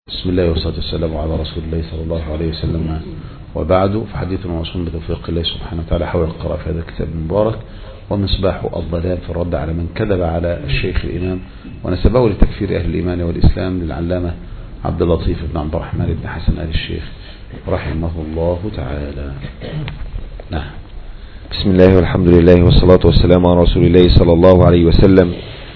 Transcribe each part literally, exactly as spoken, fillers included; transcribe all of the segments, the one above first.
بسم الله والصلاة والسلام على رسول الله صلى الله عليه وسلم، وبعد، فحديثنا موصول بتوفيق الله سبحانه وتعالى حول القراءة في هذا الكتاب المبارك ومصباح الضلال في الرد على من كذب على الشيخ الإمام ونسبه لتكفير أهل الإيمان والإسلام للعلامة عبد اللطيف بن عبد الرحمن بن حسن آل الشيخ رحمه الله تعالى. نعم. بسم الله والحمد لله والصلاة والسلام على رسول الله صلى الله عليه وسلم.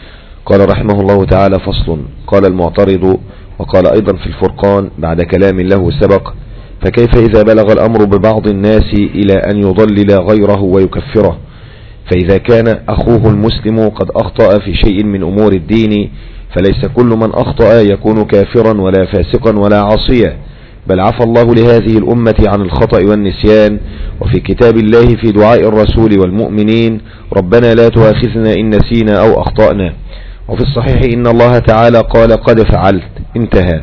قال رحمه الله تعالى: فصل. قال المعترض، وقال أيضا في الفرقان بعد كلام له سبق: فكيف إذا بلغ الأمر ببعض الناس إلى أن يضلل غيره ويكفره؟ فإذا كان أخوه المسلم قد أخطأ في شيء من أمور الدين فليس كل من أخطأ يكون كافرا ولا فاسقا ولا عاصيا، بل عفى الله لهذه الأمة عن الخطأ والنسيان. وفي كتاب الله في دعاء الرسول والمؤمنين: ربنا لا تؤاخذنا إن نسينا أو أخطأنا. وفي الصحيح إن الله تعالى قال: قد فعلت. انتهى.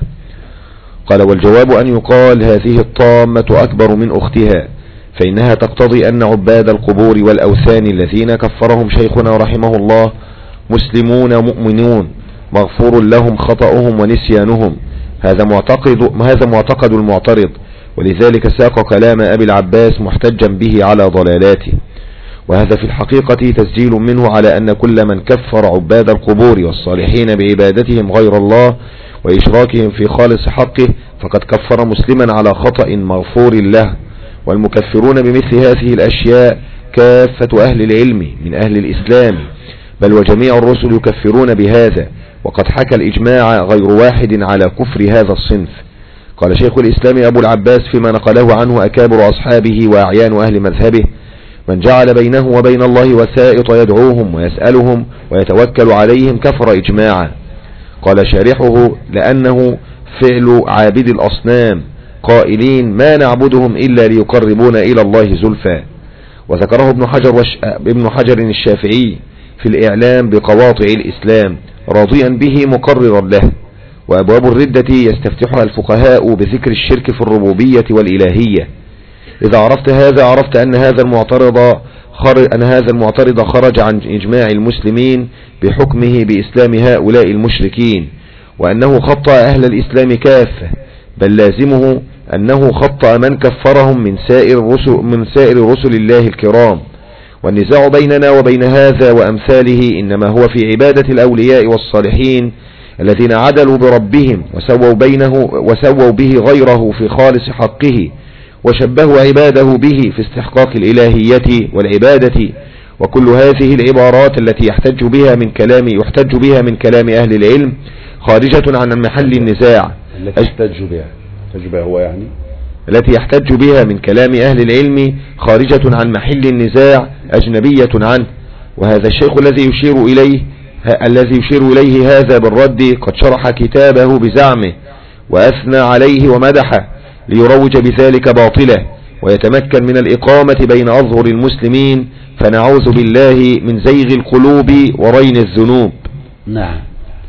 قال: والجواب أن يقال هذه الطامة أكبر من أختها، فإنها تقتضي أن عباد القبور والأوثان الذين كفرهم شيخنا رحمه الله مسلمون مؤمنون مغفور لهم خطأهم ونسيانهم. هذا معتقد, هذا معتقد المعترض، ولذلك ساق كلام أبي العباس محتجا به على ضلالاته. وهذا في الحقيقة تسجيل منه على أن كل من كفر عباد القبور والصالحين بعبادتهم غير الله وإشراكهم في خالص حقه فقد كفر مسلما على خطأ مغفور له. والمكفرون بمثل هذه الأشياء كافة أهل العلم من أهل الإسلام، بل وجميع الرسل يكفرون بهذا، وقد حكى الإجماع غير واحد على كفر هذا الصنف. قال شيخ الإسلام أبو العباس فيما نقله عنه أكابر أصحابه وأعيان أهل مذهبه: من جعل بينه وبين الله وسائط يدعوهم ويسألهم ويتوكل عليهم كفر إجماعا. قال شارحه: لأنه فعل عابد الأصنام قائلين ما نعبدهم إلا ليقربون إلى الله زلفى. وذكره ابن حجر, وش... ابن حجر الشافعي في الإعلام بقواطع الإسلام راضيا به مقررا له. وأبواب الردة يستفتحها الفقهاء بذكر الشرك في الربوبية والإلهية. إذا عرفت هذا عرفت أن هذا المعترض خرج, أن هذا المعترض خرج عن إجماع المسلمين بحكمه بإسلام هؤلاء المشركين، وأنه خطأ أهل الإسلام كافة، بل لازمه أنه خطأ من كفرهم من سائر الرسل, من سائر رسل الله الكرام. والنزاع بيننا وبين هذا وأمثاله إنما هو في عبادة الأولياء والصالحين الذين عدلوا بربهم وسووا, بينه وسووا به غيره في خالص حقه، وشبهوا عباده به في استحقاق الإلهية والعبادة. وكل هذه العبارات التي يحتج بها من كلام يحتج بها من كلام أهل العلم خارجة عن محل النزاع. التي يحتج بها تجبه هو يعني التي يحتج بها من كلام أهل العلم خارجة عن محل النزاع أجنبية عنه. وهذا الشيخ الذي يشير إليه الذي يشير إليه هذا بالرد قد شرح كتابه بزعمه وأثنى عليه ومدحه ليروج بذلك باطله ويتمكن من الإقامة بين أظهر المسلمين، فنعوذ بالله من زيغ القلوب ورين الذنوب. نعم.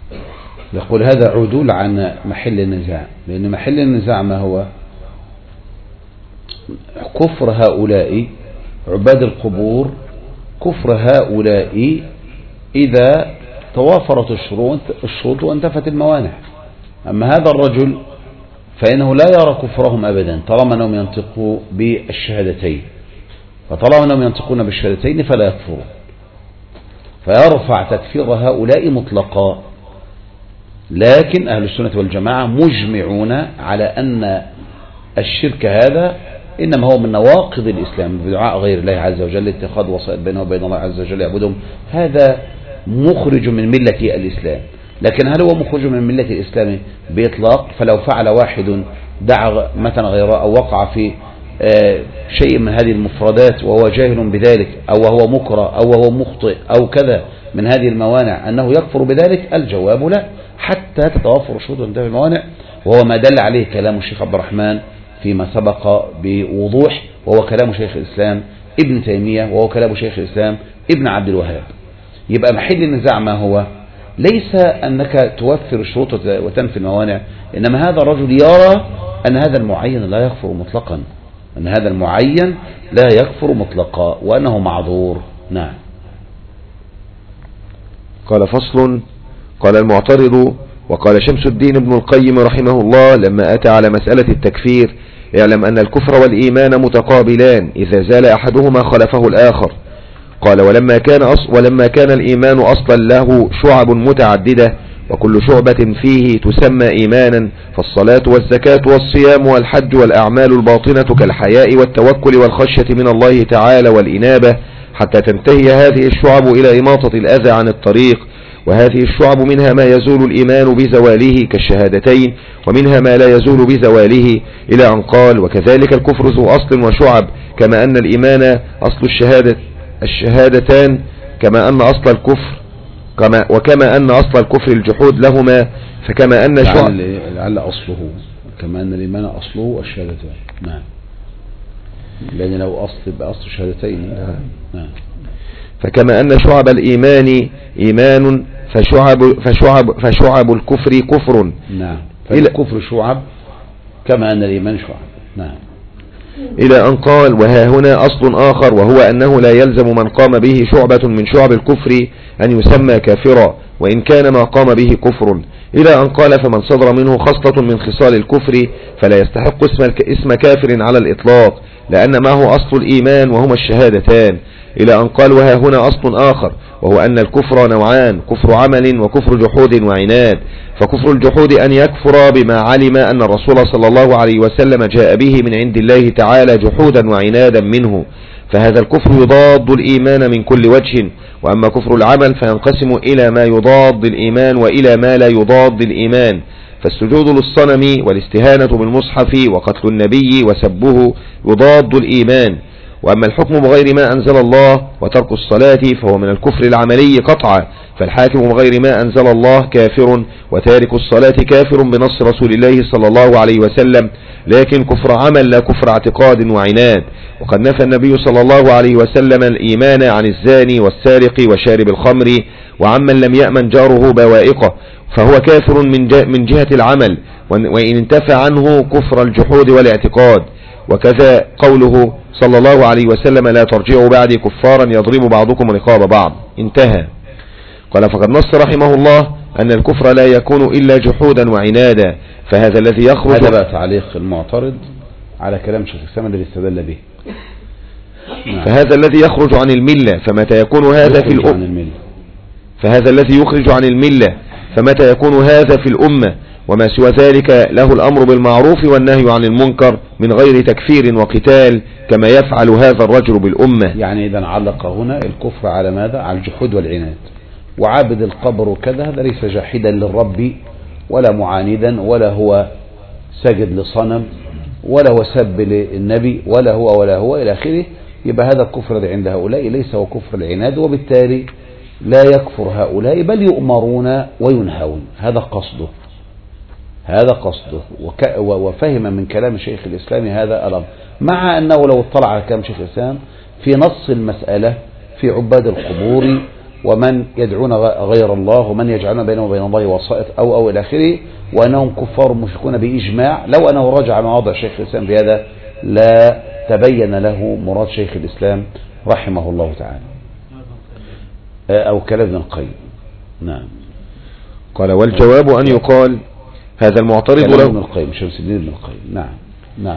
يقول هذا عدول عن محل النزاع، لأن محل النزاع ما هو؟ كفر هؤلاء عباد القبور، كفر هؤلاء إذا توافرت الشروط وانتفت الموانع. أما هذا الرجل فإنه لا يرى كفرهم أبدا طالما أنهم ينطقوا بالشهادتين، فطالما أنهم ينطقون بالشهادتين فلا يكفرون، فيرفع تكفير هؤلاء مطلقا. لكن أهل السنة والجماعة مجمعون على أن الشرك هذا إنما هو من نواقض الإسلام بدعاء غير الله عز وجل، اتخاذ وسائط بينه وبين الله عز وجل يعبدهم، هذا مخرج من ملة الإسلام. لكن هل هو مخرج من ملة الإسلام بإطلاق؟ فلو فعل واحد دعا مثلا غيره أو وقع في شيء من هذه المفردات وهو جاهل بذلك أو وهو مكره أو وهو مخطئ أو كذا من هذه الموانع أنه يكفر بذلك؟ الجواب لا، حتى تتوفر الشروط وتنتهي الموانع، وهو ما دل عليه كلام الشيخ عبد الرحمن فيما سبق بوضوح، وهو كلام شيخ الإسلام ابن تيمية، وهو كلام شيخ الإسلام ابن عبد الوهاب. يبقى محل النزاع ما هو؟ ليس أنك توفر الشروط وتنفي الموانع، إنما هذا الرجل يرى أن هذا المعين لا يكفر مطلقا، أن هذا المعين لا يكفر مطلقا وأنه معذور. نعم. قال: فصل. قال المعترض: وقال شمس الدين ابن القيم رحمه الله لما أتى على مسألة التكفير: اعلم أن الكفر والإيمان متقابلان، إذا زال أحدهما خلفه الآخر. قال: ولما كان, أص ولما كان الإيمان أصلا له شعب متعددة، وكل شعبة فيه تسمى إيمانا، فالصلاة والزكاة والصيام والحج والأعمال الباطنة كالحياء والتوكل والخشية من الله تعالى والإنابة، حتى تنتهي هذه الشعب إلى إماطة الأذى عن الطريق. وهذه الشعب منها ما يزول الإيمان بزواله كالشهادتين، ومنها ما لا يزول بزواله، إلى أن قال: وكذلك الكفر ذو أصل وشعب، كما أن الإيمان أصل الشهادة الشهادتان، كما أن أصل الكفر كما وكما أن أصل الكفر الجحود لهما، فكما أن شعب لعل أصله كما أن الإيمان أصله الشهادتين. نعم، لأن لو أصل بأصل الشهادتين. نعم. فكما أن شعب الإيمان إيمان فشعب, فشعب, فشعب الكفر كفر. نعم، فالكفر شعب كما أن الإيمان شعب. نعم. إلى أن قال: وها هنا أصل آخر، وهو أنه لا يلزم من قام به شعبة من شعب الكفر أن يسمى كافرا، وإن كان ما قام به كفر. إلى أن قال: فمن صدر منه خصلة من خصال الكفر فلا يستحق اسم, اسم كافر على الإطلاق، لأن معه أصل الإيمان وهما الشهادتان. إلى أن قال: وها هنا أصل آخر، وهو أن الكفر نوعان: كفر عمل وكفر جحود وعناد. فكفر الجحود أن يكفر بما علم أن الرسول صلى الله عليه وسلم جاء به من عند الله تعالى جحودا وعنادا منه، فهذا الكفر يضاد الإيمان من كل وجه. وأما كفر العمل فينقسم إلى ما يضاد الإيمان وإلى ما لا يضاد الإيمان، فالسجود للصنم والاستهانة بالمصحف وقتل النبي وسبه يضاد الإيمان. وأما الحكم بغير ما أنزل الله وترك الصلاة فهو من الكفر العملي قطعا، فالحاكم بغير ما أنزل الله كافر، وتارك الصلاة كافر بنص رسول الله صلى الله عليه وسلم، لكن كفر عمل لا كفر اعتقاد وعناد. وقد نفى النبي صلى الله عليه وسلم الإيمان عن الزاني والسارق وشارب الخمر وعمن لم يأمن جاره بوائقه، فهو كافر من جهة العمل، وإن انتفى عنه كفر الجحود والاعتقاد. وكذا قوله صلى الله عليه وسلم: لا ترجعوا بعدي كفارا يضرب بعضكم رقاب بعض، انتهى. قال: فقد نص رحمه الله أن الكفر لا يكون إلا جحودا وعنادا، فهذا الذي يخرج. هذا بقى تعليق المعترض على كلام شيخ الإسلام الذي استدل به. نعم. فهذا الذي يخرج عن الملة فمتى يكون هذا في الأمة فهذا الذي يخرج عن الملة فمتى يكون هذا في الأمة، وما سوى ذلك له الأمر بالمعروف والنهي عن المنكر من غير تكفير وقتال، كما يفعل هذا الرجل بالأمة. يعني إذا علق هنا الكفر على ماذا؟ على الجحود والعناد. وعابد القبر وكذا هذا ليس جاحدا للرب ولا معاندا، ولا هو سجد لصنم، ولا هو سب للنبي، ولا هو ولا هو إلى آخره. يبقى هذا الكفر الذي عند هؤلاء ليس هو كفر العناد، وبالتالي لا يكفر هؤلاء بل يؤمرون وينهون. هذا قصده هذا قصده وفهم من كلام شيخ الإسلام هذا الأمر، مع أنه لو اطلع على كلام شيخ الإسلام في نص المسألة في عباد القبور ومن يدعون غير الله ومن يجعلون بينهم وبين الله وسائط أو أو إلى آخره، وأنهم كفار مشركون بإجماع، لو أنه رجع مواضع شيخ الإسلام بهذا لا تبين له مراد شيخ الإسلام رحمه الله تعالى أو كلام ابن القيم. نعم. قال: والجواب أن يقال هذا المعترض له ابن القيم شمس الدين ابن القيم. نعم نعم.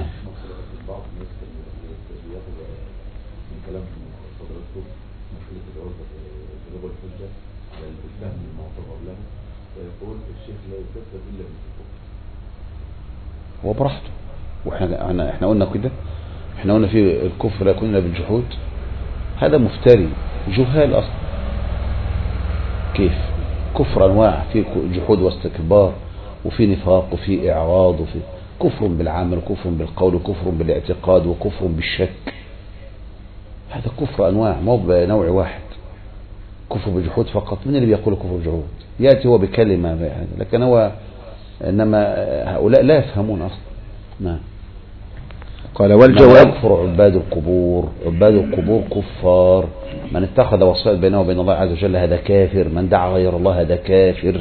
هو براحته، واحنا احنا قلنا كده، احنا قلنا في الكفر لا يكون الا بالجحود. هذا مفتري جهال اصلا. كيف كفر انواع، في جحود واستكبار، وفي نفاق، وفي اعراض، وفي كفر بالعمل وكفر بالقول وكفر بالاعتقاد وكفر بالشك. هذا كفر انواع، مو بنوع واحد. كفر بالجحود فقط، من اللي بيقول كفر بالجحود؟ ياتي هو بكلمه يعني، لكن هو انما هؤلاء لا يفهمون اصلا. نعم. قال: والجواب يكفر عباد القبور. عباد القبور كفار، من اتخذ وسائط بينه وبين الله عز وجل هذا كافر، من دعا غير الله هذا كافر،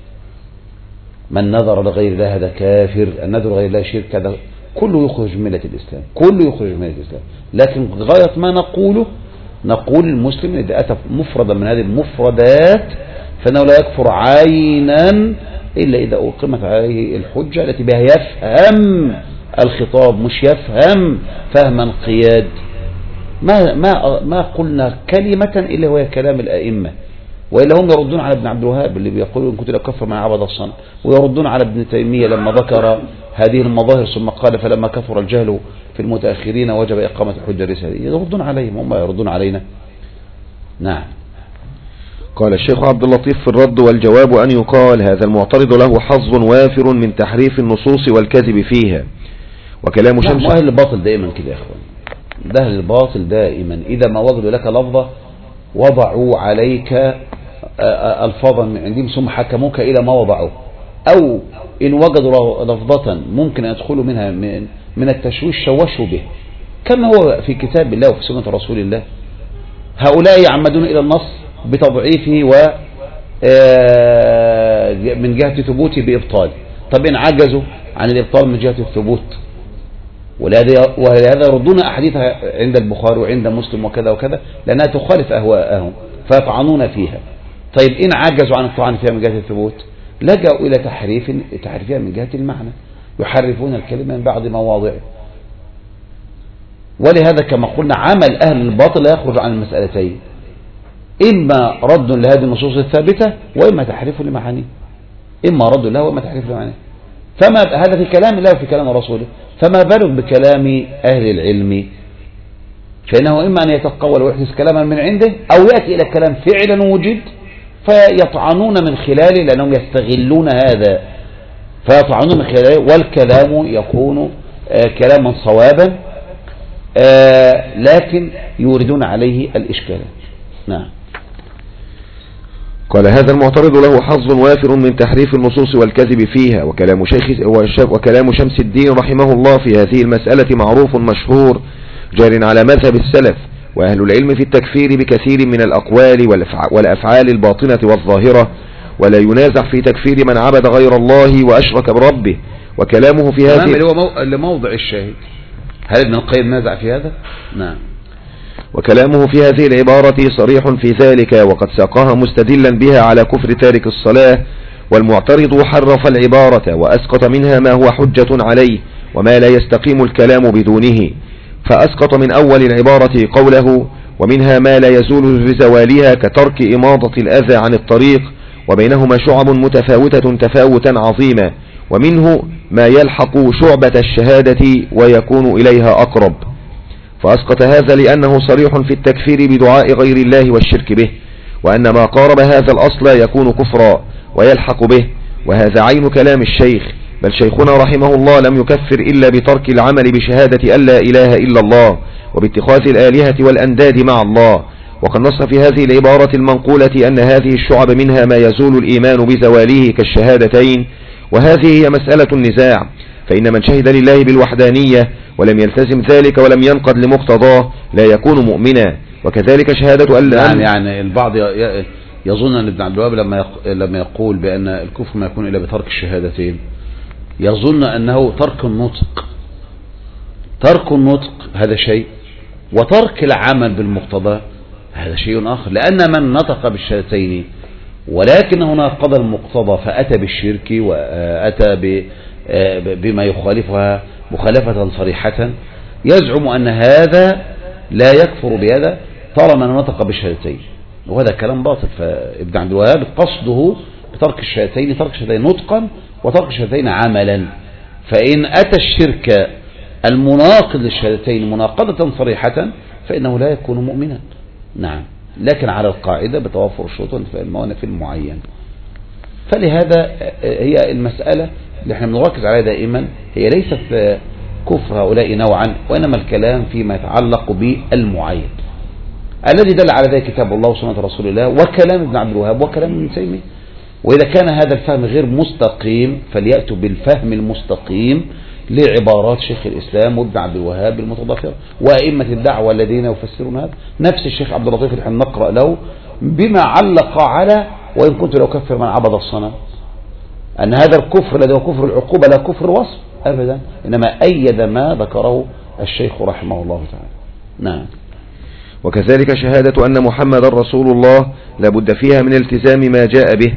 من نذر لغير الله هذا كافر، النذر لغير الله شرك، هذا كله يخرج من ملة الإسلام، كله يخرج من ملة الإسلام. لكن غاية ما نقوله نقول المسلم إذا أتى مفردا من هذه المفردات فإنه لا يكفر عينا إلا إذا أقيمت عليه الحجة التي بها يفهم الخطاب، مش يفهم فهم انقياد. ما ما ما قلنا كلمة إلا وهي كلام الأئمة، وإلا هم يردون على ابن عبد الوهاب اللي بيقولوا إن كنت لكفر من عبد الصنم، ويردون على ابن تيمية لما ذكر هذه المظاهر ثم قال فلما كثر الجهل في المتأخرين وجب إقامة الحجة الرسالية. يردون عليهم، هم يردون علينا. نعم. قال الشيخ عبد اللطيف في الرد والجواب أن يقال هذا المعترض له حظ وافر من تحريف النصوص والكذب فيها، وكلام شمس. أهل الباطل دائما كده يا أخوان، ده أهل الباطل دائما إذا ما وجدوا لك لفظة وضعوا عليك ألفاظا من عندهم ثم حكموك إلى ما وضعوه، أو إن وجدوا لفظة ممكن أن يدخلوا منها من, من التشويش شوشوا به، كما هو في كتاب الله وفي سنة رسول الله. هؤلاء يعمدون إلى النص بتضعيفه و من جهة ثبوته بإبطاله. طب إن عجزوا عن الإبطال من جهة الثبوت، ولهذا يردون أحاديث عند البخاري وعند مسلم وكذا وكذا لأنها تخالف أهواءهم فيطعنون فيها. طيب إن عجزوا عن الطعن فيها من جهة الثبوت لجأوا إلى تحريف تحريفها من جهة المعنى، يحرفون الكلمة من بعض مواضعه. ولهذا كما قلنا عمل أهل الباطل لا يخرج عن المسألتين، إما رد لهذه النصوص الثابتة وإما تحريف لمعانيه، إما رد له وإما تحريف لمعانيه. فما هذا في كلام الله وفي كلام رسوله، فما بالك بكلام أهل العلم، فإنه إما أن يتقول ويحدث كلاما من عنده أو يأتي إلى كلام فعلا وجد فيطعنون من خلاله لأنهم يستغلون هذا، فيطعنون من خلاله والكلام يكون كلاما صوابا لكن يوردون عليه الإشكالات. نعم. قال هذا المعترض له حظ وافر من تحريف النصوص والكذب فيها، وكلام شيخ وكلام شمس الدين رحمه الله في هذه المسألة معروف مشهور جار على مذهب السلف، وأهل العلم في التكفير بكثير من الأقوال والأفعال الباطنة والظاهرة، ولا ينازع في تكفير من عبد غير الله وأشرك بربه. وكلامه في هذه اللي هو لموضع الشاهد، هل ابن القيم نازع في هذا؟ نعم. وكلامه في هذه العبارة صريح في ذلك، وقد ساقها مستدلا بها على كفر تارك الصلاة، والمعترض حرف العبارة وأسقط منها ما هو حجة عليه وما لا يستقيم الكلام بدونه، فأسقط من أول العبارة قوله ومنها ما لا يزول بزوالها كترك إماضة الأذى عن الطريق، وبينهما شعب متفاوتة تفاوتا عظيما، ومنه ما يلحق شعبة الشهادة ويكون إليها أقرب، فأسقط هذا لأنه صريح في التكفير بدعاء غير الله والشرك به، وأن ما قارب هذا الأصل يكون كفرا ويلحق به، وهذا عين كلام الشيخ، بل شيخنا رحمه الله لم يكفر إلا بترك العمل بشهادة أن لا إله إلا الله وباتخاذ الآلهة والأنداد مع الله. وقد نص في هذه العبارة المنقولة أن هذه الشعب منها ما يزول الإيمان بزواله كالشهادتين، وهذه هي مسألة النزاع، فإن من شهد لله بالوحدانية ولم يلتزم ذلك ولم ينقض لمقتضاه لا يكون مؤمنا، وكذلك شهادة أن نعم. يعني البعض يظن أن ابن عبد الوهاب لما لما يقول بأن الكفر ما يكون إلا بترك الشهادتين يظن أنه ترك النطق. ترك النطق هذا شيء، وترك العمل بالمقتضى هذا شيء آخر، لأن من نطق بالشهادتين ولكنه ناقض المقتضى فأتى بالشرك وأتى بما يخالفها مخالفة صريحة يزعم أن هذا لا يكفر بهذا طالما نطق بالشهادتين، وهذا كلام باطل. فابن عبد الوهاب قصده بترك الشهادتين ترك الشهادتين نطقا وترك الشهادتين عملا، فإن أتى الشرك المناقض للشهادتين مناقضة صريحة فإنه لا يكون مؤمنا. نعم، لكن على القاعدة بتوفر الشروط وانتفاء الموانع في المعين. فلهذا هي المسألة اللي احنا بنركز عليها دائما هي ليست كفر هؤلاء نوعا، وإنما الكلام فيما يتعلق بالمعين الذي دل على ذلك كتاب الله وسنة رسول الله وكلام ابن عبد الوهاب وكلام ابن تيمية. وإذا كان هذا الفهم غير مستقيم فليأتوا بالفهم المستقيم لعبارات شيخ الإسلام وابن عبد الوهاب المتضافرة وأئمة الدعوة الذين يفسرون هذا. نفس الشيخ عبد اللطيف اللي نقرأ له بما علق على وإن كنت لو كفر من عبد الصنم، أن هذا الكفر الذي هو كفر العقوبة لا كفر وصف أبدا، إنما أيد ما ذكره الشيخ رحمه الله تعالى. نعم. وكذلك شهادة أن محمد رسول الله لابد فيها من التزام ما جاء به،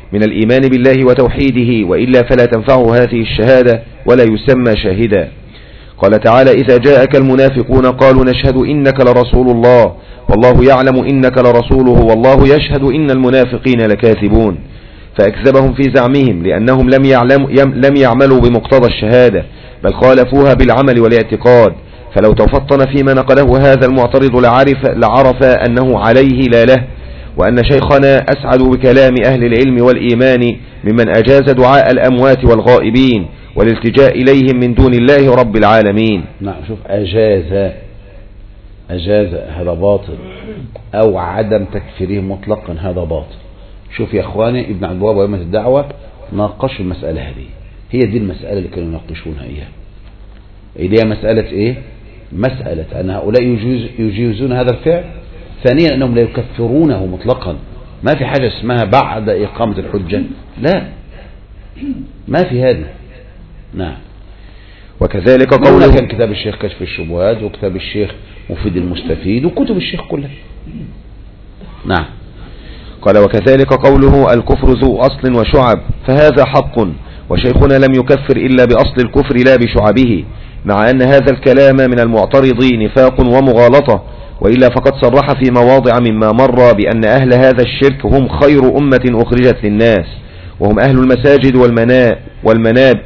من الإيمان بالله وتوحيده، وإلا فلا تنفعه هذه الشهادة ولا يسمى شاهدا. قال تعالى: إذا جاءك المنافقون قالوا نشهد إنك لرسول الله والله يعلم إنك لرسوله والله يشهد إن المنافقين لكاذبون. فأكذبهم في زعمهم لأنهم لم, يعلم لم يعملوا بمقتضى الشهادة، بل خالفوها بالعمل والاعتقاد. فلو تفطن فيما نقله هذا المعترض لعرف, لعرف أنه عليه لا له، وأن شيخنا أسعد بكلام أهل العلم والإيمان ممن أجاز دعاء الأموات والغائبين والالتجاء إليهم من دون الله رب العالمين. نعم، شوف، أجاز أجاز هذا باطل، أو عدم تكفيره مطلقا هذا باطل. شوف يا أخواني، ابن عبد الوهاب وأئمة الدعوة ناقشوا المسألة هذه، هي دي المسألة اللي كانوا يناقشونها إياها، اللي هي مسألة إيه؟ مسألة أن هؤلاء يجوز يجيزون هذا الفعل، ثانيا أنهم لا يكفرونه مطلقا. ما في حاجة اسمها بعد إقامة الحجة، لا، ما في هذا. نعم. وكذلك قوله، كان كتاب الشيخ كشف الشبهات، وكتاب الشيخ مفيد المستفيد، وكتب الشيخ كلها. نعم. قال: وكذلك قوله: الكفر ذو أصل وشعب، فهذا حق، وشيخنا لم يكفر إلا بأصل الكفر لا بشعبه، مع أن هذا الكلام من المعترض نفاق ومغالطة، وإلا فقد صرح في مواضع مما مر بأن أهل هذا الشرك هم خير أمة أخرجت للناس، وهم أهل المساجد والمناب،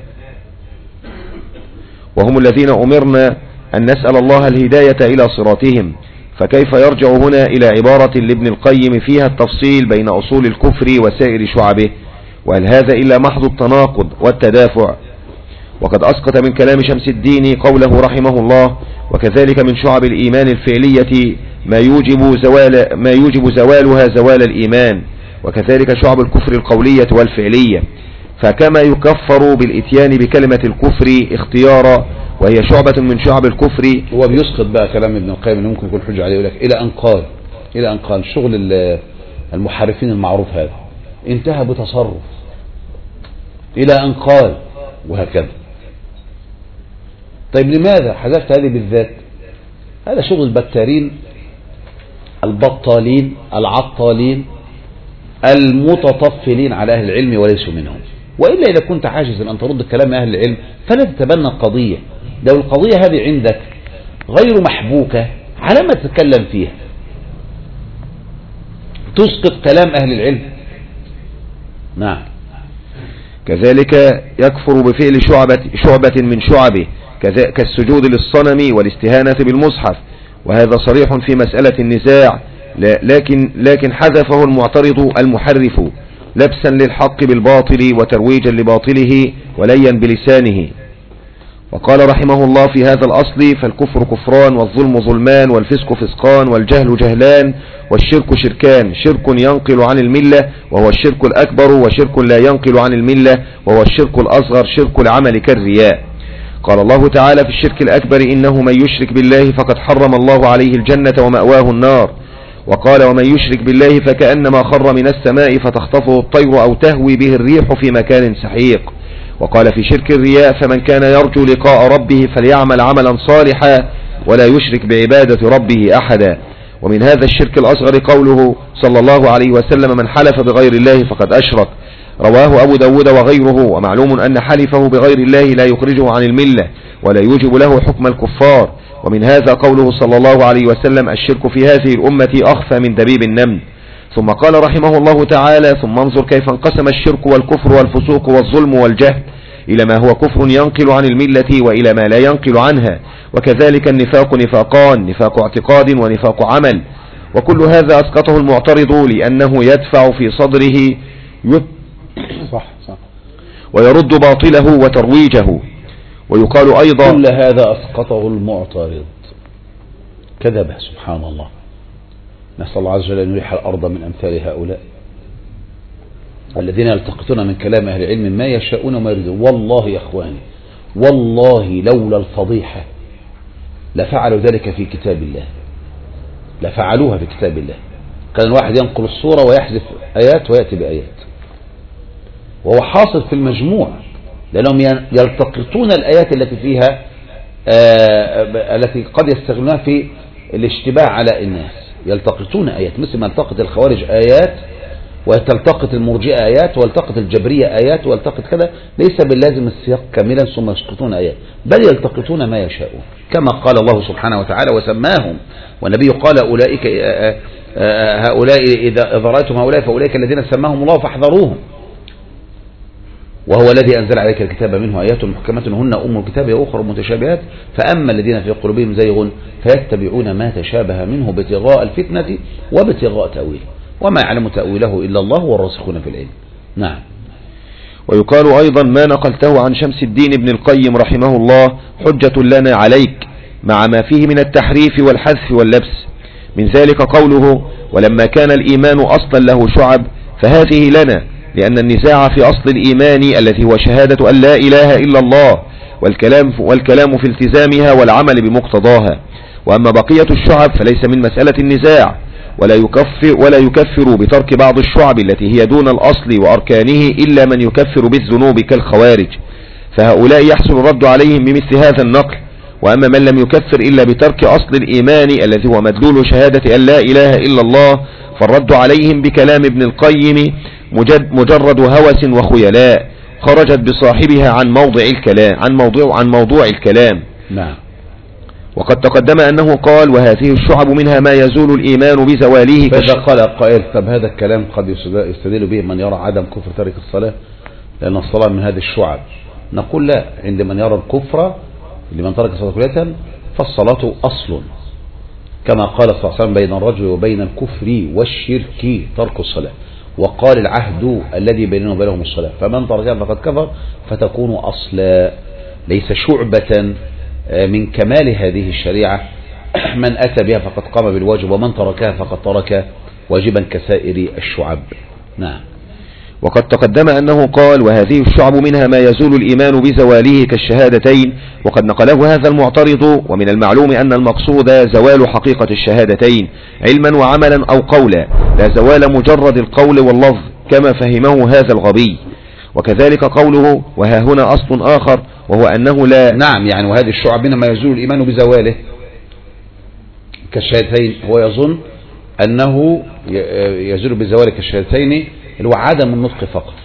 وهم الذين أمرنا أن نسأل الله الهداية إلى صراطهم. فكيف يرجع هنا إلى عبارة لابن القيم فيها التفصيل بين أصول الكفر وسائر شعبه؟ وهل هذا إلا محض التناقض والتدافع؟ وقد أسقط من كلام شمس الدين قوله رحمه الله: وكذلك من شعب الإيمان الفعلية ما يوجب زوال ما يوجب زوالها زوال الإيمان، وكذلك شعب الكفر القولية والفعلية. فكما يكفر بالإتيان بكلمة الكفر اختيارا وهي شعبة من شعب الكفر. هو بيسقط بقى كلام ابن القيم اللي ممكن يكون حجة عليه، يقول لك إلى أن قال إلى أن قال شغل المحرفين المعروف هذا انتهى بتصرف، إلى أن قال، وهكذا. طيب لماذا حذفت هذه بالذات؟ هذا شغل البتارين البطالين العطالين المتطفلين على أهل العلم وليسوا منهم. وإلا إذا كنت عاجزا أن ترد كلام أهل العلم فلا تتبنى القضية. لو القضية هذه عندك غير محبوكة على ما تتكلم فيها، تسقط كلام أهل العلم. نعم. كذلك يكفر بفعل شعبة, شعبة من شعبه كالسجود للصنم والاستهانة بالمصحف، وهذا صريح في مسألة النزاع، لكن, لكن حذفه المعترض المحرف لبسا للحق بالباطل وترويجا لباطله وليا بلسانه. وقال رحمه الله في هذا الأصل: فالكفر كفران، والظلم ظلمان، والفسق فسقان، والجهل جهلان، والشرك شركان: شرك ينقل عن الملة وهو الشرك الأكبر، وشرك لا ينقل عن الملة وهو الشرك الأصغر شرك العمل كالرياء. قال الله تعالى في الشرك الأكبر: إنه من يشرك بالله فقد حرم الله عليه الجنة ومأواه النار. وقال: ومن يشرك بالله فكأنما خر من السماء فتخطفه الطير أو تهوي به الريح في مكان سحيق. وقال في شرك الرياء: فمن كان يرجو لقاء ربه فليعمل عملا صالحا ولا يشرك بعبادة ربه أحدا. ومن هذا الشرك الأصغر قوله صلى الله عليه وسلم: من حلف بغير الله فقد أشرك. رواه أبو داود وغيره. ومعلوم أن حلفه بغير الله لا يخرجه عن الملة ولا يوجب له حكم الكفار. ومن هذا قوله صلى الله عليه وسلم: الشرك في هذه الأمة أخفى من دبيب النمل. ثم قال رحمه الله تعالى: ثم انظر كيف انقسم الشرك والكفر والفسوق والظلم والجهل إلى ما هو كفر ينقل عن الملة وإلى ما لا ينقل عنها. وكذلك النفاق نفاقان: نفاق اعتقاد ونفاق عمل. وكل هذا أسقطه المعترض لأنه يدفع في صدره صح صح ويرد باطله وترويجه. ويقال أيضا: كل هذا أسقطه المعترض، كذب سبحان الله. نسأل الله عز وجل أن يريح الأرض من أمثال هؤلاء الذين يلتقطون من كلام أهل العلم ما يشاءون وما يريدون. والله يا أخواني، والله لولا الفضيحة لفعلوا ذلك في كتاب الله، لفعلوها في كتاب الله. كان الواحد ينقل الصورة ويحذف آيات ويأتي بآيات، وهو حاصل في المجموع، لأنهم يلتقطون الآيات التي فيها آه التي قد يستغلونها في الاشتباه على الناس. يلتقطون آيات مثل ما التقط الخوارج آيات وتلتقط المرجئة آيات والتقط الجبرية آيات والتقط كذا، ليس باللازم السياق كاملا ثم يسقطون آيات، بل يلتقطون ما يشاءون كما قال الله سبحانه وتعالى وسماهم، والنبي قال أولئك هؤلاء إذا رأيتم هؤلاء فأولئك الذين سماهم الله فاحذروهم، وهو الذي أنزل عليك الكتاب منه آيات محكمات هن أم الكتاب وأخرى متشابهات، فأما الذين في قلوبهم زيغ فيتبعون ما تشابه منه ابتغاء الفتنة وابتغاء تأويله وما يعلم تأويله إلا الله والراسخون في العلم. نعم. ويقال أيضا ما نقلته عن شمس الدين ابن القيم رحمه الله حجة لنا عليك مع ما فيه من التحريف والحذف واللبس، من ذلك قوله ولما كان الإيمان أصلا له شعب فهذه لنا، لأن النزاع في أصل الإيمان الذي هو شهادة أن لا إله إلا الله والكلام, والكلام في التزامها والعمل بمقتضاها، وأما بقية الشعب فليس من مسألة النزاع، ولا يكفر, ولا يكفر بترك بعض الشعب التي هي دون الأصل وأركانه إلا من يكفر بالذنوب كالخوارج، فهؤلاء يحصل الرد عليهم بمثل هذا النقل. وأما من لم يكفر إلا بترك أصل الإيمان الذي هو مدلول شهادة أن لا إله إلا الله فالرد عليهم بكلام ابن القيم مجرد هوس وخيلاء خرجت بصاحبها عن موضع الكلام عن موضوع عن موضوع الكلام. نعم. وقد تقدم أنه قال وهذه الشعب منها ما يزول الإيمان بزواله. فإذا قال قائل طب هذا الكلام قد يستدل به من يرى عدم كفر تارك الصلاة لأن الصلاة من هذه الشعب، نقول لا، عند من يرى الكفر لمن ترك الصلاة كلية فالصلاة أصل، كما قال صلى الله عليه وسلم بين الرجل وبين الكفر والشرك ترك الصلاة، وقال العهد الذي بيننا وبينهم الصلاة، فمن تركها فقد كفر فتكون أصلا، ليس شعبة من كمال هذه الشريعة، من أتى بها فقد قام بالواجب ومن تركها فقد ترك واجبا كسائر الشعب. نعم. وقد تقدم أنه قال وهذه الشعب منها ما يزول الإيمان بزواله كالشهادتين، وقد نقله هذا المعترض، ومن المعلوم أن المقصود زوال حقيقة الشهادتين علما وعملا أو قولا، لا زوال مجرد القول واللفظ كما فهمه هذا الغبي. وكذلك قوله وها هنا أصل آخر وهو أنه لا. نعم، يعني وهذه الشعب منها ما يزول الإيمان بزواله كالشهادتين، هو يظن أنه يزول بزواله كالشهادتين اللي هو عدم النطق فقط،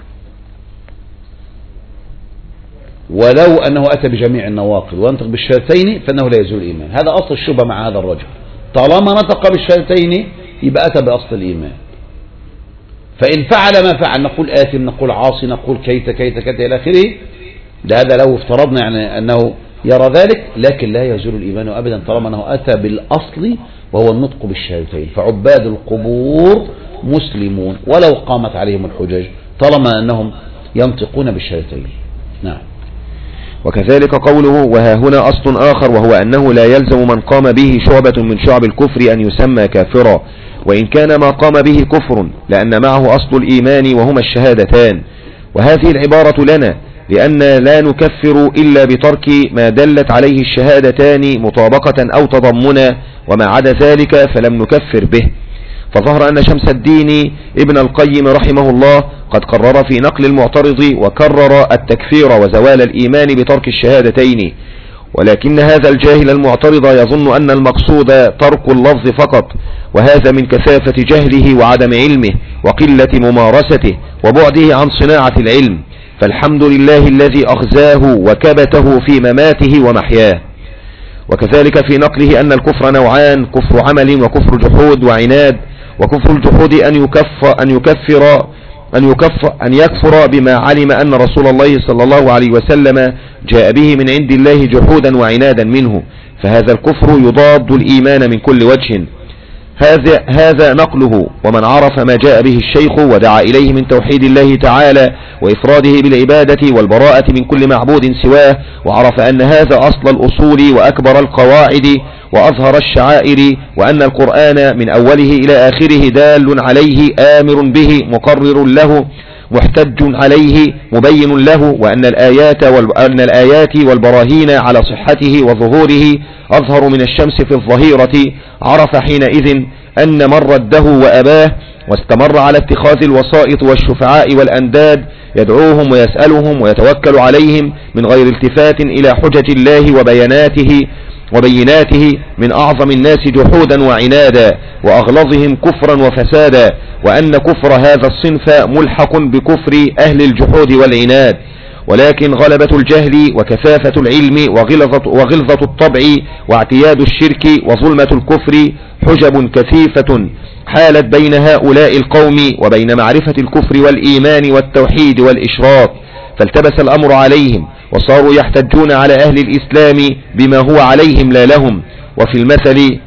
ولو أنه أتى بجميع النواقض وينطق بالشهادتين فإنه لا يزول الإيمان. هذا أصل الشبهة مع هذا الرجل، طالما نطق بالشهادتين يبقى أتى بأصل الإيمان، فإن فعل ما فعل نقول آثم، نقول عاصي، نقول كيت كيت كيت إلى آخره. ده هذا لو افترضنا يعني أنه يرى ذلك، لكن لا يزول الإيمان أبدا طالما أنه أتى بالأصل وهو النطق بالشهادتين. فعباد القبور مسلمون ولو قامت عليهم الحجج طالما أنهم ينطقون بالشهادتين. نعم. وكذلك قوله وها هنا أصل آخر وهو أنه لا يلزم من قام به شعبة من شعب الكفر أن يسمى كافرا، وإن كان ما قام به كفر، لأن معه أصل الإيمان وهما الشهادتان. وهذه العبارة لنا لأن لا نكفر إلا بترك ما دلت عليه الشهادتان مطابقة أو تضمنا، وما عدا ذلك فلم نكفر به. فظهر أن شمس الدين ابن القيم رحمه الله قد قرر في نقل المعترض وكرر التكفير وزوال الإيمان بترك الشهادتين، ولكن هذا الجاهل المعترض يظن أن المقصود ترك اللفظ فقط، وهذا من كثافة جهله وعدم علمه وقلة ممارسته وبعده عن صناعة العلم، فالحمد لله الذي أخزاه وكبته في مماته ومحياه. وكذلك في نقله أن الكفر نوعان، كفر عمل وكفر جحود وعناد. وكفر الجحود أن يكفر أن يكفر أن يكفر أن يكفر بما علم أن رسول الله صلى الله عليه وسلم جاء به من عند الله جحودا وعنادا منه، فهذا الكفر يضاد الإيمان من كل وجه. هذا هذا نقله، ومن عرف ما جاء به الشيخ ودعا إليه من توحيد الله تعالى وإفراده بالعبادة والبراءة من كل معبود سواه، وعرف أن هذا أصل الأصول وأكبر القواعد وأظهر الشعائر، وأن القرآن من أوله إلى آخره دال عليه آمر به مقرر له محتج عليه مبين له، وأن الآيات, وأن الآيات والبراهين على صحته وظهوره أظهر من الشمس في الظهيرة، عرف حينئذ أن من رده وأباه واستمر على اتخاذ الوسائط والشفعاء والأنداد يدعوهم ويسألهم ويتوكل عليهم من غير التفات إلى حجج الله وبياناته وبيناته من أعظم الناس جحودا وعنادا وأغلظهم كفرا وفسادا، وأن كفر هذا الصنف ملحق بكفر أهل الجحود والعناد، ولكن غلبة الجهل وكثافة العلم وغلظة, وغلظة الطبع واعتياد الشرك وظلمة الكفر حجب كثيفة حالت بين هؤلاء القوم وبين معرفة الكفر والإيمان والتوحيد والإشراك، فالتبس الأمر عليهم وصاروا يحتجون على أهل الإسلام بما هو عليهم لا لهم. وفي المثل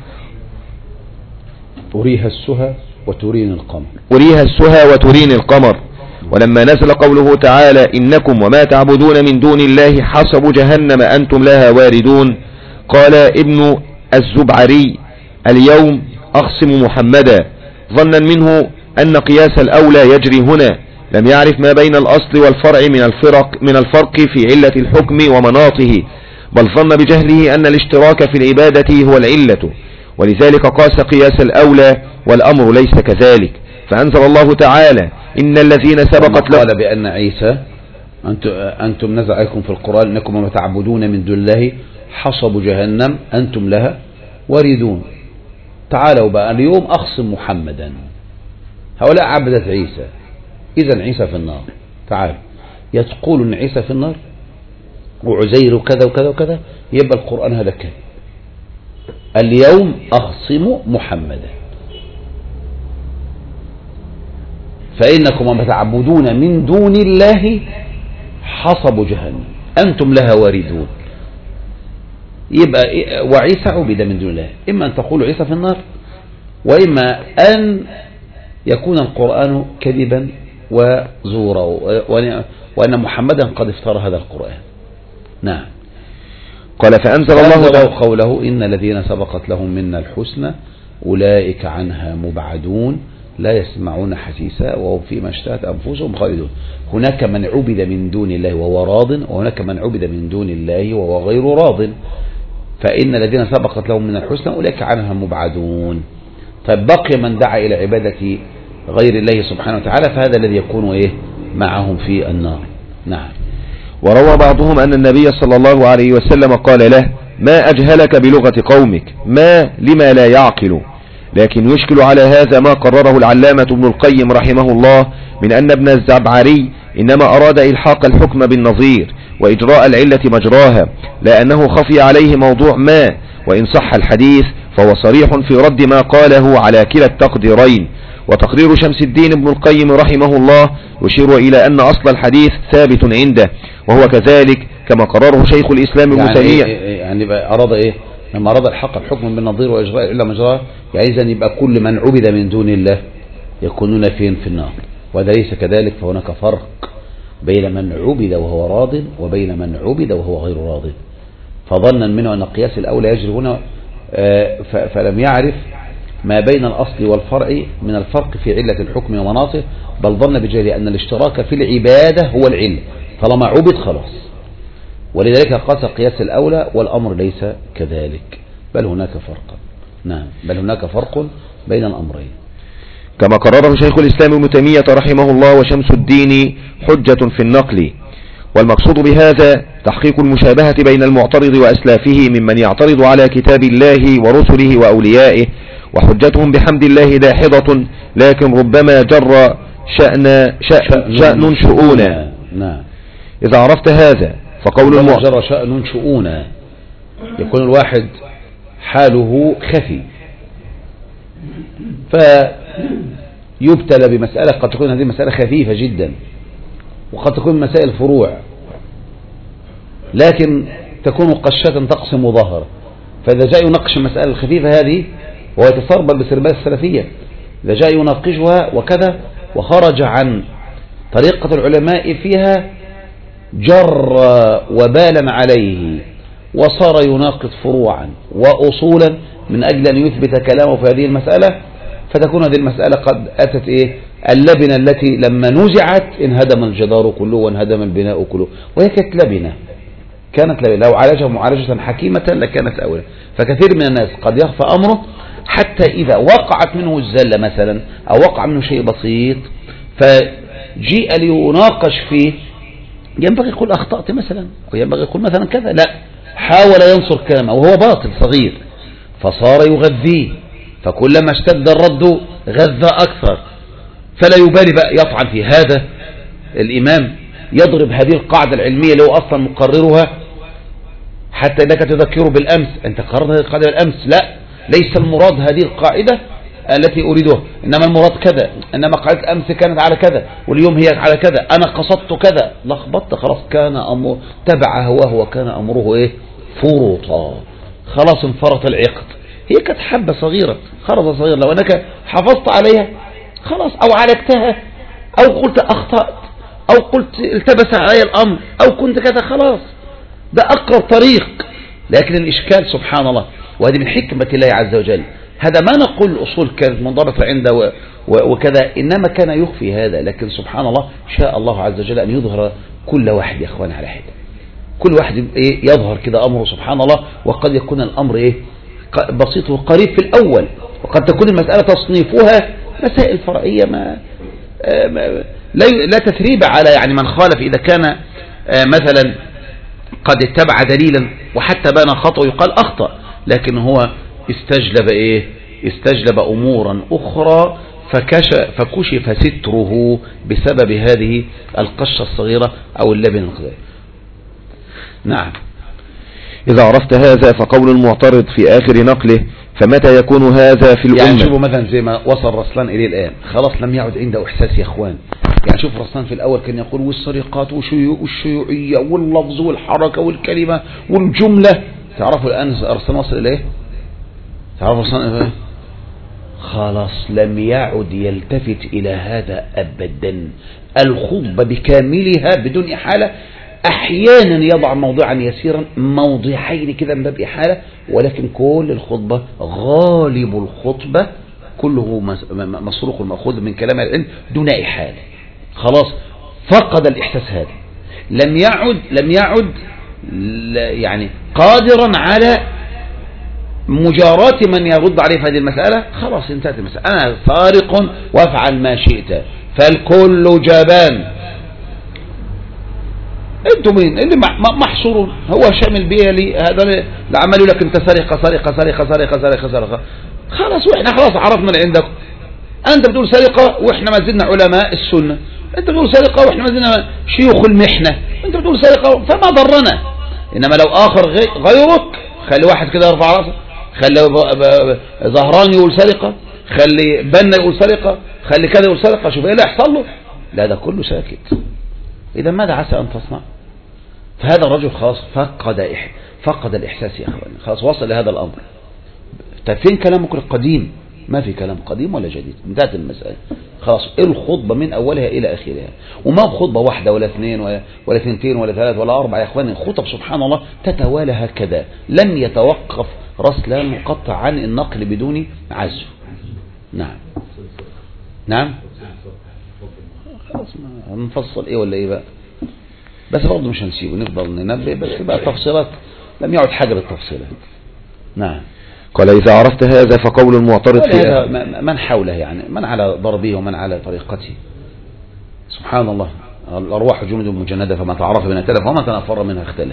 أريها السهى وترين القمر أريها السهى وترين القمر. ولما نزل قوله تعالى إنكم وما تعبدون من دون الله حصب جهنم أنتم لها واردون، قال ابن الزبعري اليوم أخصم محمدا، ظنا منه أن قياس الأولى يجري هنا، لم يعرف ما بين الأصل والفرع من الفرق من الفرق في علة الحكم ومناطه، بل ظن بجهله أن الاشتراك في العبادة هو العلة، ولذلك قاس قياس الأولى والأمر ليس كذلك. فأنزل الله تعالى إن الذين سبقت لهم، قال بأن عيسى أنتم نزل عليكم في القرآن إنكم وما تعبدون من دون الله حصب جهنم أنتم لها واردون. تعالوا بقى اليوم أخصم محمدا، هؤلاء عبدت عيسى، إذن عيسى في النار. تعال يتقول أن عيسى في النار وعزير وكذا وكذا وكذا، يبقى القرآن هذا كذب. اليوم أخصم محمدا، فإنكم وما تعبدون من دون الله حصب جهنم أنتم لها واردون. يبقى وعيسى عبد من دون الله، إما أن تقول عيسى في النار، وإما أن يكون القرآن كذبا وزورا، وأن محمدا قد افترى هذا القرآن. نعم. قال فأنزل الله قوله إن الذين سبقت لهم منا الحسنى أولئك عنها مبعدون لا يسمعون حسيسا وهم فيما اشتهت أنفسهم خالدون. هناك من عبد من دون الله وهو راض، وهناك من عبد من دون الله وهو غير راض. فإن الذين سبقت لهم من الحسنى أولئك عنها مبعدون. فبقي من دعا إلى عبادة غير الله سبحانه وتعالى، فهذا الذي يكون إيه معهم في النار. نعم. وروى بعضهم أن النبي صلى الله عليه وسلم قال له ما أجهلك بلغة قومك، ما لما لا يعقل. لكن يشكل على هذا ما قرره العلامة ابن القيم رحمه الله من أن ابن الزبعري إنما أراد إلحاق الحكم بالنظير وإجراء العلة مجراها، لأنه خفي عليه موضوع ما، وإن صح الحديث فهو صريح في رد ما قاله على كلا التقديرين. وتقرير شمس الدين ابن القيم رحمه الله يشير إلى أن أصل الحديث ثابت عنده، وهو كذلك كما قرره شيخ الإسلام ابن تيمية. يعني, يعني أراد إيه لما أراد الحق الحكم بالنظير وإجراء العلة مجراها، يعني إذن يبقى كل من عبد من دون الله يكونون فين في النار، وهذا ليس كذلك. فهناك فرق بين من عبد وهو راض وبين من عبد وهو غير راض. فظنا منه أن قياس الأولى يجري هنا، فلم يعرف ما بين الأصل والفرع من الفرق في علة الحكم ومناطه، بل ظن بجهله أن الاشتراك في العبادة هو العلة، طالما عبد خلاص. ولذلك قاس قياس الأولى، والأمر ليس كذلك، بل هناك فرق. نعم، بل هناك فرق بين الأمرين كما قرره شيخ الإسلام ابن تيمية رحمه الله وشمس الدين حجة في النقل. والمقصود بهذا تحقيق المشابهة بين المعترض وأسلافه ممن يعترض على كتاب الله ورسله وأوليائه، وحجتهم بحمد الله داحضة، لكن ربما جر شأن شأن, شأن شؤونا. نعم. إذا عرفت هذا فقول المعترض جر شأن شؤونا، يكون الواحد حاله خفي، فيبتلى بمسألة قد تكون هذه مسألة خفيفة جدا، وقد تكون مسائل فروع، لكن تكون قشة تقسم ظهر. فإذا جاء يناقش المسألة الخفيفة هذه وهو يتسربل بسربال السلفية، إذا جاء يناقشها وكذا وخرج عن طريقة العلماء فيها جر وبالا عليه، وصار يناقض فروعا وأصولا من أجل أن يثبت كلامه في هذه المسألة، فتكون هذه المسألة قد أتت إيه اللبنة التي لما نزعت انهدم الجدار كله وانهدم البناء كله، وهي كانت لبنة، كانت لبنة لو عالجها معالجة حكيمة لكانت أولا. فكثير من الناس قد يخفى أمره حتى إذا وقعت منه الزلة مثلا أو وقع منه شيء بسيط فجيء ليناقش فيه، ينبغي يقول أخطأت مثلا، وينبغي يقول مثلا كذا، لا، حاول ينصر كلامه وهو باطل صغير، فصار يغذيه، فكلما اشتد الرد غذى أكثر، فلا يبالي بقى يطعن في هذا الإمام، يضرب هذه القاعدة العلمية اللي هو أصلا مقررها، حتى إنك تذكره بالأمس، أنت قررت هذه القاعدة بالأمس، لا، ليس المراد هذه القاعدة التي أريدها، إنما المراد كذا، إنما قاعدة الأمس كانت على كذا واليوم هي على كذا، أنا قصدت كذا، لخبطت خلاص، كان أمر تبع هواه وكان أمره إيه؟ فرطا، خلاص انفرط العقد. هي كانت حبة صغيرة، خرزة صغيرة، لو أنك حافظت عليها خلاص، أو عالجتها، أو قلت أخطأت، أو قلت التبس علي الأمر، أو كنت كذا، خلاص ده أقرب طريق. لكن الإشكال سبحان الله، وهذه من حكمة الله عز وجل، هذا ما نقول الأصول كانت منضبطة عنده وكذا، إنما كان يخفي هذا، لكن سبحان الله شاء الله عز وجل أن يظهر كل واحد يا أخوان على حدة، كل واحد إيه يظهر كده أمره سبحان الله، وقد يكون الأمر إيه بسيط وقريب في الأول، وقد تكون المسألة تصنيفها مسائل فرعية ما, ما لا تثريب على يعني من خالف، إذا كان مثلا قد اتبع دليلا وحتى بان خطأ يقال أخطأ، لكن هو استجلب إيه استجلب أمورا أخرى فكشف, فكشف ستره بسبب هذه القشة الصغيرة أو اللبن الخضر. نعم. إذا عرفت هذا فقول المعترض في آخر نقله، فمتى يكون هذا في الأمة؟ يعني شوفوا مثلا زي ما وصل رسلان إليه الآن، خلاص لم يعد عنده إحساس يا أخوان. يعني شوف رسلان في الأول كان يقول والسرقات والشيوعية واللفظ والحركة والكلمة والجملة، تعرفوا الآن رسلان وصل إليه؟ تعرفوا رسلان إليه؟ خلاص لم يعد يلتفت إلى هذا أبدا، الخطبة بكاملها بدون إحالة، أحيانا يضع موضوعا يسيرا، موضوعين كذا من باب إحالة، ولكن كل الخطبة غالب الخطبة كله مسروق المأخوذ من كلام العلم دون إحالة، خلاص فقد الإحساس هذا، لم يعد لم يعد يعني قادرا على مجاراة من يرد عليه في هذه المسألة، خلاص انتهت المسألة، أنا سارق وافعل ما شئت فالكل جبان. انتم مين اللي محصورون؟ هو شامل بيه لي هذا اللي عملوا لك انت سرقة سرقة سرقة سرقة سرقة سرقة، خلاص واحنا خلاص عرفنا اللي عندك، انت بتقول سرقة واحنا ما زلنا علماء السنة، انت بتقول سرقة واحنا ما زلنا شيوخ المحنة، انت بتقول سرقة فما ضرنا. انما لو اخر غيرك، خلي واحد كده يرفع راسه، خلي زهران يقول سرقة، خلي بنا يقول سرقة، خلي كذا يقول سرقة، شوف ايه اللي يحصل له؟ لا ده كله ساكت. إذا ماذا عسى أن تصنع؟ فهذا الرجل خلاص فقد إح... فقد الإحساس يا أخوان، خلاص وصل لهذا الأمر. طيب فين كلامك القديم؟ ما في كلام قديم ولا جديد، انتهت المسألة خلاص. الخطبة من أولها إلى آخرها، وما بخطبة واحدة ولا اثنين ولا ولا ثنتين ولا ثلاث ولا أربعة يا أخوان، الخطب سبحان الله تتوالى هكذا، لم يتوقف رسلان مقطع عن النقل بدون عزو. نعم نعم خلاص هنفصل ايه ولا ايه بقى، بس برضه مش هنسيبه، نفضل ننبه، بس بقى تفصيلات لم يعد حاجة بالتفصيلات. نعم. قال إذا عرفت هذا فقول المعترض في من حوله، يعني من على ضربه ومن على طريقته، سبحان الله، الأرواح جمد مجندة فما تعرف منها تلف وما تنفر منها اختلف.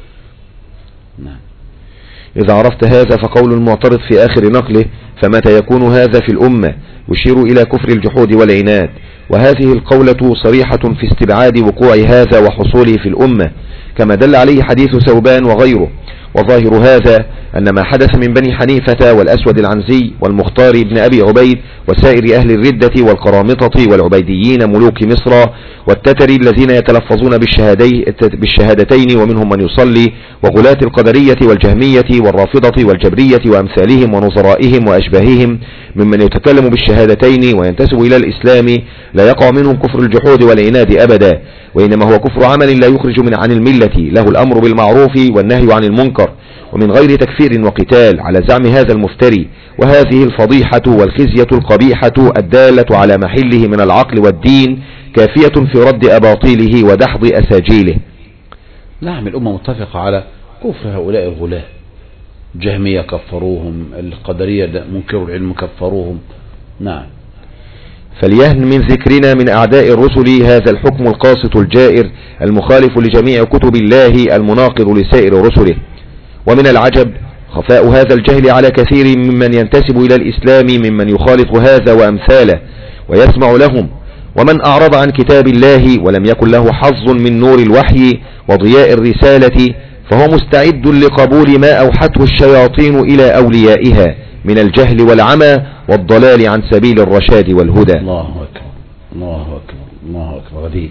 نعم. إذا عرفت هذا فقول المعترض في آخر نقله، فمتى يكون هذا في الأمة؟ يشير إلى كفر الجحود والعناد، وهذه القولة صريحة في استبعاد وقوع هذا وحصوله في الأمة، كما دل عليه حديث ثوبان وغيره. وظاهر هذا أن ما حدث من بني حنيفة والأسود العنزي والمختار بن أبي عبيد وسائر أهل الردة والقرامطة والعبيديين ملوك مصر والتتر الذين يتلفظون بالشهادتين ومنهم من يصلي، وغلاة القدرية والجهمية والرافضة والجبرية وأمثالهم ونظرائهم وأشباههم ممن يتكلم بالشهادتين وينتسب إلى الإسلام، لا يقع منهم كفر الجحود والعناد أبدا، وإنما هو كفر عمل لا يخرج من عن الملة، له الأمر بالمعروف والنهي عن المنكر، ومن غير تكفير وقتال على زعم هذا المفتري. وهذه الفضيحة والخزية القبيحة الدالة على محله من العقل والدين كافية في رد أباطيله ودحض أساجيله. نعم، الأمة متفقة على كفر هؤلاء الغلاة، جهمية كفروهم، القدرية منكر العلم كفروهم. نعم. فليهن من ذكرنا من أعداء الرسل هذا الحكم القاسط الجائر المخالف لجميع كتب الله المناقض لسائر رسله. ومن العجب خفاء هذا الجهل على كثير ممن ينتسب إلى الإسلام ممن يخالط هذا وأمثاله ويسمع لهم. ومن أعرض عن كتاب الله ولم يكن له حظ من نور الوحي وضياء الرسالة فهو مستعد لقبول ما أوحته الشياطين إلى أوليائها من الجهل والعمى والضلال عن سبيل الرشاد والهدى. الله أكبر الله أكبر الله أكبر. هذه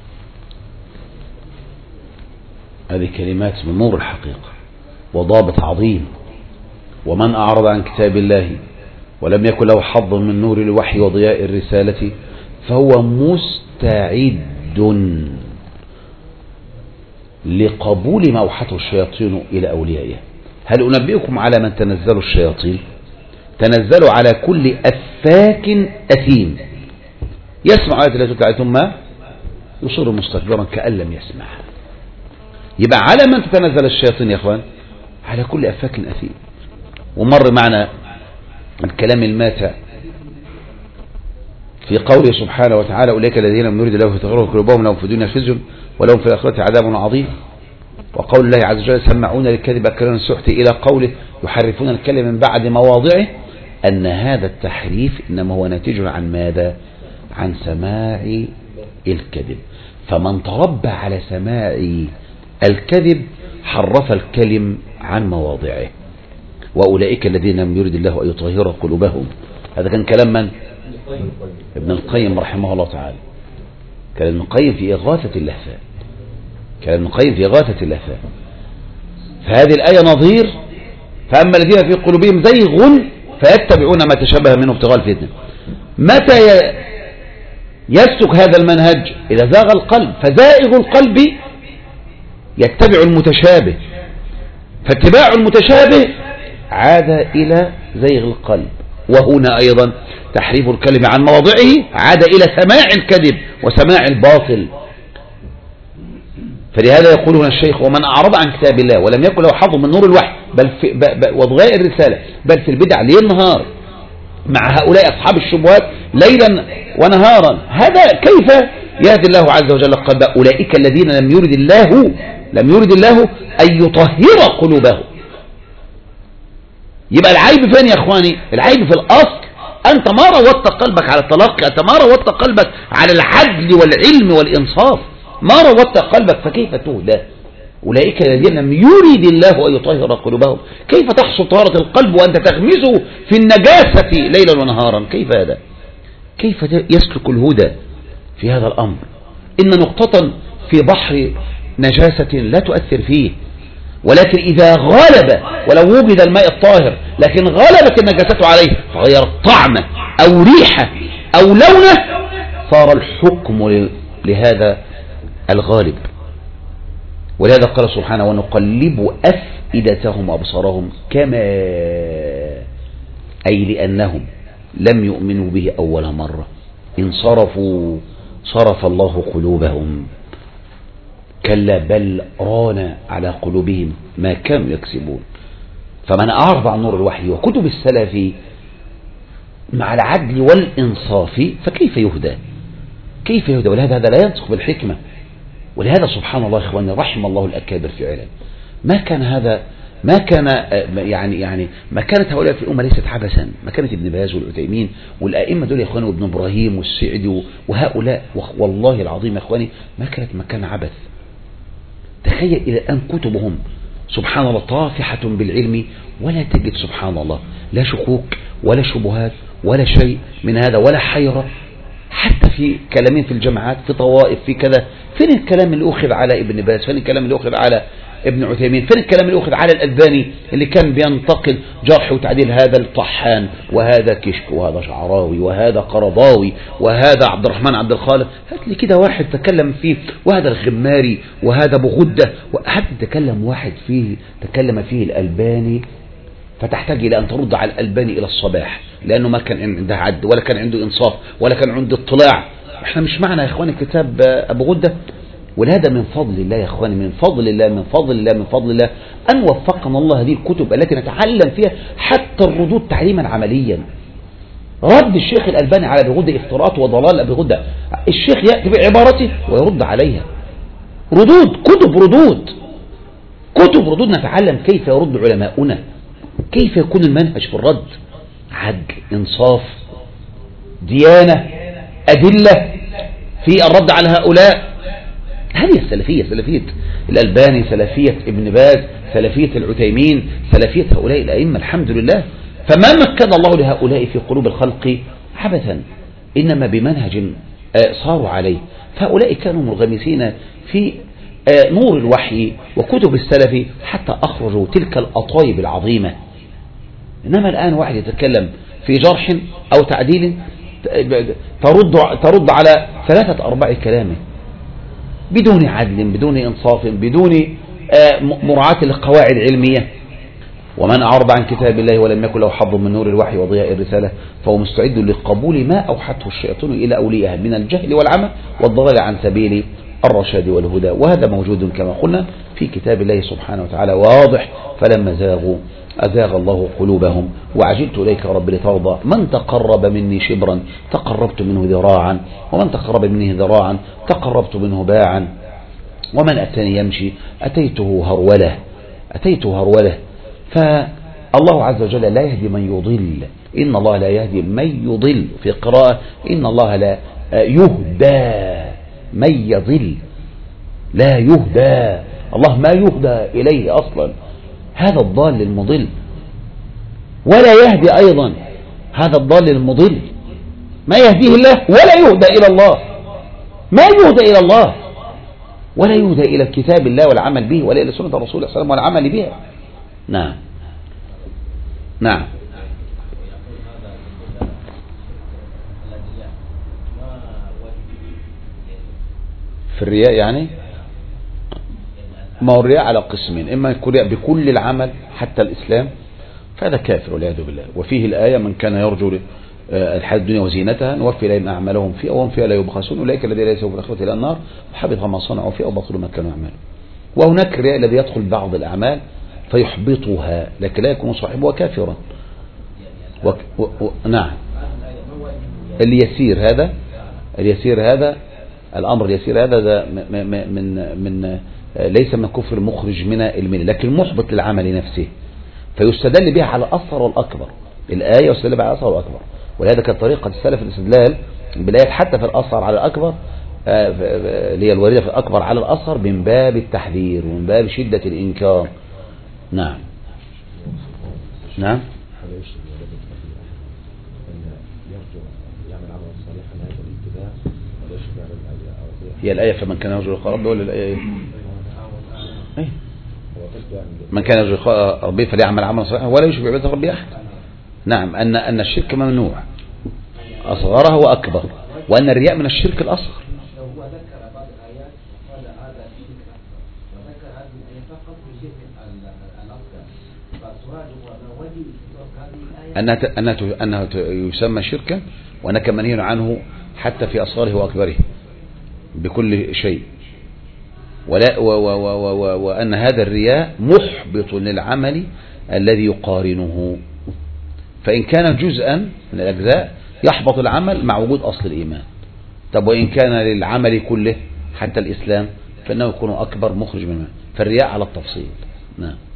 هذه كلمات من نور الحقيقة وضابط عظيم. ومن أعرض عن كتاب الله ولم يكن له حظ من نور الوحي وضياء الرسالة فهو مستعد لقبول ما أوحته الشياطين إلى أوليائها. هل أنبئكم على من تنزل الشياطين؟ تنزلوا على كل أفاك أثيم يسمع آيات الله تتلى ثم يصر مستكبرا كأن لم يسمع. يبقى على من تتنزل الشياطين يا أخوان؟ على كل أفاك أثيم. ومر معنا الكلام الماتع في قوله سبحانه وتعالى أولئك الذين لم يرد الله يتغيروا قلوبهم لهم في الدنيا خزي ولهم في الآخرة عذاب عظيم. وقول الله عز وجل سمعون للكذب أكلون السحت إلى قوله يحرفون الكلم من بعد مواضعه أن هذا التحريف إنما هو ناتج عن ماذا؟ عن سماع الكذب. فمن تربى على سماع الكذب حرف الكلم عن مواضعه. وأولئك الذين لم يرد الله أن يطهر قلوبهم. هذا كان كلام من؟ ابن القيم رحمه الله تعالى. كلام ابن القيم في إغاثة اللهفان. كلام ابن القيم في إغاثة اللهفان. فهذه الآية نظير فأما الذين في قلوبهم زيغ فيتبعون ما تشابه منه ابتغاء الفتنة. متى يسلك هذا المنهج؟ إذا زاغ القلب. فزائغ القلب يتبع المتشابه، فاتباع المتشابه عاد إلى زيغ القلب. وهنا أيضا تحريف الكلمة عن مواضعه عاد إلى سماع الكذب وسماع الباطل. فلهذا يقولون الشيخ ومن أعرض عن كتاب الله ولم يكن له حظ من نور الوحي بل في وضغاء الرسالة بل في البدع ليل نهار مع هؤلاء أصحاب الشبهات ليلا ونهارا، هذا كيف يهدي الله عز وجل قلب أولئك الذين لم يرد الله لم يرد الله أن يطهر قلوبهم. يبقى العيب فين يا اخواني؟ العيب في الاصل. انت ما روضت قلبك على التلقي، انت ما روضت قلبك على العدل والعلم والانصاف، ما روضت قلبك فكيف تهدى؟ اولئك الذين لم يرد الله ان يطهر قلوبهم. كيف تحصل طهارة القلب وانت تغمسه في النجاسة ليلا ونهارا؟ كيف هذا؟ كيف يسلك الهدى في هذا الامر؟ ان نقطة في بحر نجاسة لا تؤثر فيه، ولكن إذا غلب ولو وجد الماء الطاهر لكن غلبت النجاسة عليه فغير طعمه أو ريحه أو لونه صار الحكم لهذا الغالب. ولهذا قال سبحانه ونقلب أفئدتهم وأبصارهم كما أي لأنهم لم يؤمنوا به أول مرة انصرفوا صرف الله قلوبهم كلا بل ران على قلوبهم ما كانوا يكسبون. فمن أعرض عن نور الوحي وكتب السلف مع العدل والإنصاف فكيف يهدى؟ كيف يهدى؟ ولهذا هذا لا ينطق بالحكمة. ولهذا سبحان الله إخواني رحم الله الأكابر فعلا. ما كان هذا ما كان يعني يعني ما كانت هؤلاء في الأمة ليست عبثا. ما كانت ابن باز والعثيمين والأئمة دول يا إخواني وابن إبراهيم والسعدي وهؤلاء والله العظيم يا إخواني ما كانت مكان عبث. تخيل إلى الآن كتبهم سبحان الله طافحة بالعلم ولا تجد سبحان الله لا شكوك ولا شبهات ولا شيء من هذا ولا حيرة. حتى في كلامين في الجماعات في طوائف في كذا، فين الكلام اللي أخذ على ابن باز؟ فين الكلام اللي أخذ على ابن عثيمين؟ فين الكلام اللي أخذ على الألباني اللي كان بينتقل جرح وتعديل هذا الطحان وهذا كشك وهذا شعراوي وهذا قرضاوي وهذا عبد الرحمن عبد الخالق؟ هات لي كده واحد تكلم فيه، وهذا الخماري وهذا أبو غدة، وحتى تكلم واحد فيه تكلم فيه الألباني فتحتاج إلى أن ترد على الألباني إلى الصباح لأنه ما كان عنده عد ولا كان عنده إنصاف ولا كان عنده اطلاع. احنا مش معنا يا إخواني كتاب أبو غدة. ولهذا من فضل الله يا إخواني من فضل الله من فضل الله من فضل الله أن وفقنا الله هذه الكتب التي نتعلم فيها حتى الردود تعليما عمليا. رد الشيخ الألباني على أبي غدة افتراءات وضلال أبي غدة، الشيخ يأتي بعبارته ويرد عليها. ردود كتب ردود كتب ردود نتعلم كيف يرد علماؤنا، كيف يكون المنهج في الرد، عدل، انصاف، ديانة، أدلة في الرد على هؤلاء. هذه السلفية، سلفية الألباني، سلفية ابن باز، سلفية العثيمين، سلفية هؤلاء الأئمة الحمد لله. فما مكن الله لهؤلاء في قلوب الخلق عبثا، إنما بمنهج صاروا عليه. فهؤلاء كانوا مرغمسين في نور الوحي وكتب السلف حتى أخرجوا تلك الأطايب العظيمة. إنما الآن واحد يتكلم في جرح أو تعديل ترد, ترد على ثلاثة أرباع كلامه بدون عدل، بدون إنصاف، بدون مراعاة للقواعد العلمية. ومن أعرض عن كتاب الله ولم يكن له حظ من نور الوحي وضياء الرسالة فهو مستعد لقبول ما أوحته الشيطان إلى أوليائه من الجهل والعمى والضلال عن سبيل الرشاد والهدى. وهذا موجود كما قلنا في كتاب الله سبحانه وتعالى واضح. فلما زاغوا أزاغ الله قلوبهم وعجلت إليك رب لترضى. من تقرب مني شبرا تقربت منه ذراعا، ومن تقرب مني ذراعا تقربت منه باعا، ومن أتاني يمشي أتيته هرولة أتيته هرولة. فالله عز وجل لا يهدي من يضل، إن الله لا يهدي من يضل. في قراءة إن الله لا يهدى من يضل، لا يهدى، الله ما يهدى إليه أصلا، هذا الضال المضل. ولا يهدي أيضا هذا الضال المضل، ما يهديه الله ولا يهدى إلى الله، ما يهدى إلى الله ولا يهدى إلى كتاب الله والعمل به، ولا إلى سنة الرسول صلى الله عليه وسلم والعمل بها. نعم نعم. في الرياء يعني ما هو الرياء على قسمين، إما يكون رياء بكل العمل حتى الإسلام فهذا كافر والعياذ بالله. وفيه الآية من كان يرجو الحياة الدنيا وزينتها نوفي إليهم أعمالهم فيها وهم فيها لا يبخسون أولئك الذين لا يسوون في الآخرة إلى النار وحبط ما صنعوا فيها وبطلوا ما كانوا يعملون. وهناك الرياء الذي يدخل بعض الأعمال فيحبطها لكن لا يكون صاحبها كافرا. و... و... و... نعم. اليسير هذا اليسير هذا الأمر اليسير هذا ده من من من ليس من كفر مخرج من الملة لكن محبط للعمل نفسه، فيستدل بها على الأصغر والأكبر. الآية يستدل بها على الأصغر والأكبر، ولهذا كانت طريقة السلف الاستدلال بالآيات حتى في الأصغر على الأكبر اللي هي الواردة في الأكبر على الأصغر من باب التحذير ومن باب شدة الإنكار. نعم نعم. هي الآية فمن كان يرجو لقاء ربه ولا الآية ايه؟ من كان يرجو لقاء ربه فليعمل عملا صالحا ولا يشرك بعبادة ربه أحد. نعم. أن أن الشرك ممنوع أصغره وأكبر، وأن الرياء من الشرك الأصغر. أنها أنها أنها يسمى شركا وأنك منهي عنه حتى في أصغره وأكبره بكل شيء، ولا و و و و وأن هذا الرياء محبط للعمل الذي يقارنه، فإن كان جزءا من الأجزاء يحبط العمل مع وجود أصل الإيمان. طب وإن كان للعمل كله حتى الإسلام فإنه يكون أكبر مخرج منه، فالرياء على التفصيل. نعم.